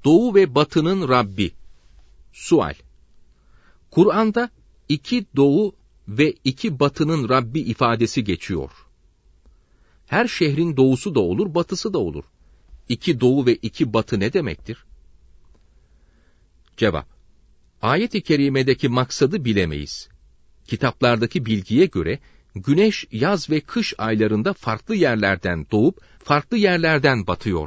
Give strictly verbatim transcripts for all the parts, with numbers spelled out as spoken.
Doğu ve batının Rabbi. Sual. Kur'an'da iki doğu ve iki batının Rabbi ifadesi geçiyor. Her şehrin doğusu da olur, batısı da olur. İki doğu ve iki batı ne demektir? Cevap. Ayet-i kerimedeki maksadı bilemeyiz. Kitaplardaki bilgiye göre, güneş yaz ve kış aylarında farklı yerlerden doğup, farklı yerlerden batıyor.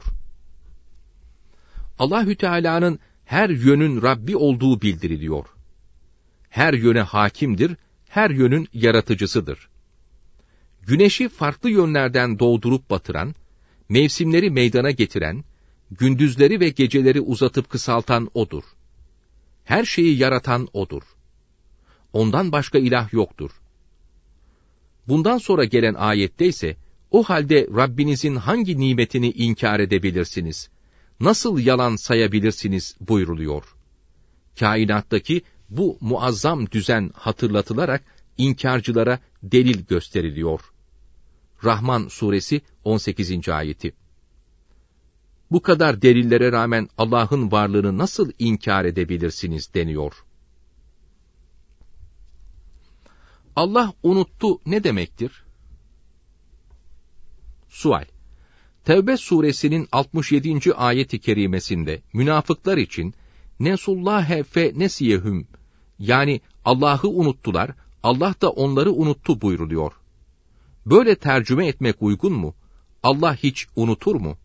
Allahü Teala'nın her yönün Rabbi olduğu bildiriliyor. Her yöne hakimdir, her yönün yaratıcısıdır. Güneşi farklı yönlerden doğdurup batıran, mevsimleri meydana getiren, gündüzleri ve geceleri uzatıp kısaltan O'dur. Her şeyi yaratan O'dur. Ondan başka ilah yoktur. Bundan sonra gelen ayette ise, o halde Rabbinizin hangi nimetini inkar edebilirsiniz? Nasıl yalan sayabilirsiniz buyruluyor. Kainattaki bu muazzam düzen hatırlatılarak inkarcılara delil gösteriliyor. Rahman suresi on sekizinci ayeti. Bu kadar delillere rağmen Allah'ın varlığını nasıl inkar edebilirsiniz deniyor. Allah unuttu ne demektir? Sual. Tevbe suresinin altmış yedinci ayet-i kerimesinde münafıklar için nesullâhe fe nesiyehum, yani Allah'ı unuttular, Allah da onları unuttu buyruluyor. Böyle tercüme etmek uygun mu? Allah hiç unutur mu?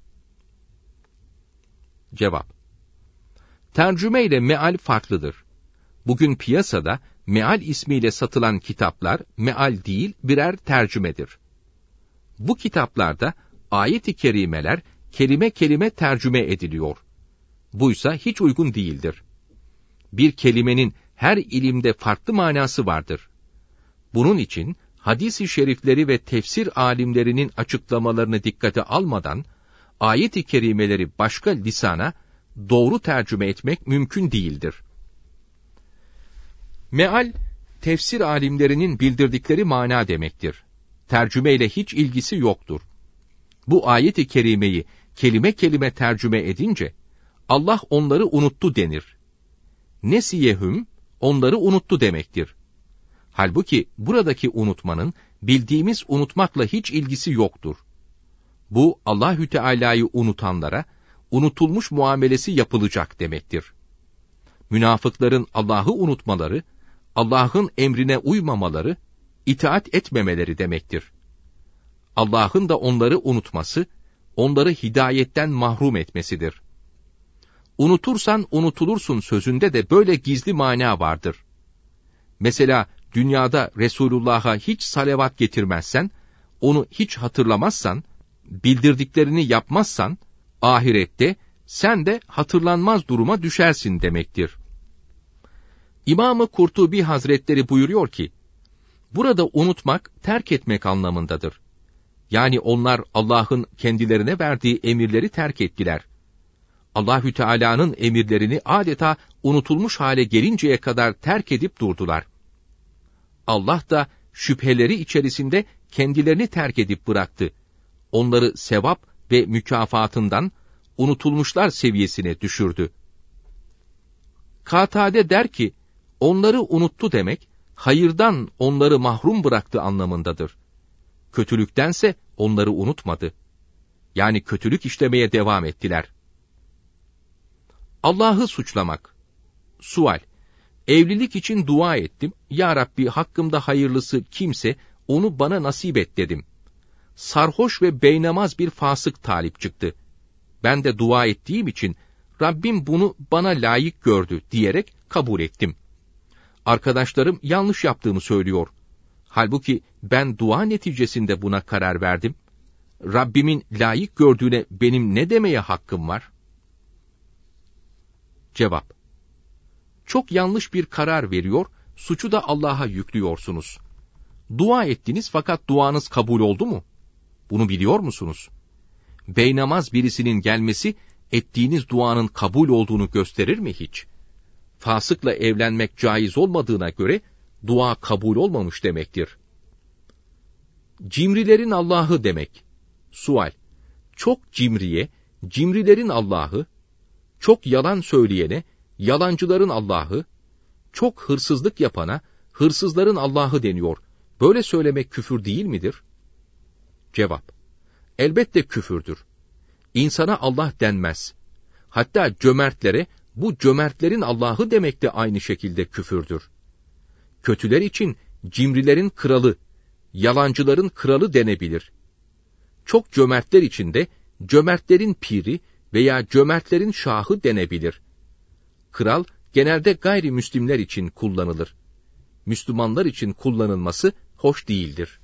Cevap. Tercüme ile meal farklıdır. Bugün piyasada meal ismiyle satılan kitaplar meal değil birer tercümedir. Bu kitaplarda ayet-i kerimeler kelime kelime tercüme ediliyor. Buysa hiç uygun değildir. Bir kelimenin her ilimde farklı manası vardır. Bunun için hadis-i şerifleri ve tefsir alimlerinin açıklamalarını dikkate almadan ayet-i kerimeleri başka lisana doğru tercüme etmek mümkün değildir. Meal, tefsir alimlerinin bildirdikleri mana demektir. Tercüme ile hiç ilgisi yoktur. Bu ayet-i kerimeyi kelime kelime tercüme edince, Allah onları unuttu denir. Nesiyehum, onları unuttu demektir. Halbuki buradaki unutmanın, bildiğimiz unutmakla hiç ilgisi yoktur. Bu, Allahü Teala'yı unutanlara, unutulmuş muamelesi yapılacak demektir. Münafıkların Allah'ı unutmaları, Allah'ın emrine uymamaları, itaat etmemeleri demektir. Allah'ın da onları unutması, onları hidayetten mahrum etmesidir. Unutursan unutulursun sözünde de böyle gizli mana vardır. Mesela dünyada Resulullah'a hiç salavat getirmezsen, onu hiç hatırlamazsan, bildirdiklerini yapmazsan, ahirette sen de hatırlanmaz duruma düşersin demektir. İmam-ı Kurtubi Hazretleri buyuruyor ki, burada unutmak, terk etmek anlamındadır. Yani onlar Allah'ın kendilerine verdiği emirleri terk ettiler. Allahü Teala'nın emirlerini adeta unutulmuş hale gelinceye kadar terk edip durdular. Allah da şüpheleri içerisinde kendilerini terk edip bıraktı. Onları sevap ve mükafatından unutulmuşlar seviyesine düşürdü. Katade der ki, onları unuttu demek, hayırdan onları mahrum bıraktı anlamındadır. Kötülüktense onları unutmadı. Yani kötülük işlemeye devam ettiler. Allah'ı suçlamak. Sual. Evlilik için dua ettim. Ya Rabbi, hakkımda hayırlısı kimse onu bana nasip et dedim. Sarhoş ve beynamaz bir fasık talip çıktı. Ben de dua ettiğim için Rabbim bunu bana layık gördü diyerek kabul ettim. Arkadaşlarım yanlış yaptığımı söylüyor. Halbuki ben dua neticesinde buna karar verdim. Rabbimin layık gördüğüne benim ne demeye hakkım var? Cevap. Çok yanlış bir karar veriyor, suçu da Allah'a yüklüyorsunuz. Dua ettiniz fakat duanız kabul oldu mu? Bunu biliyor musunuz? Beynamaz birisinin gelmesi, ettiğiniz duanın kabul olduğunu gösterir mi hiç? Fasıkla evlenmek caiz olmadığına göre, dua kabul olmamış demektir. Cimrilerin Allah'ı demek. Sual. Çok cimriye, cimrilerin Allah'ı, çok yalan söyleyene, yalancıların Allah'ı, çok hırsızlık yapana, hırsızların Allah'ı deniyor. Böyle söylemek küfür değil midir? Cevap: Elbette küfürdür. İnsana Allah denmez. Hatta cömertlere, bu cömertlerin Allah'ı demek de aynı şekilde küfürdür. Kötüler için cimrilerin kralı, yalancıların kralı denebilir. Çok cömertler için de cömertlerin piri veya cömertlerin şahı denebilir. Kral genelde gayrimüslimler için kullanılır. Müslümanlar için kullanılması hoş değildir.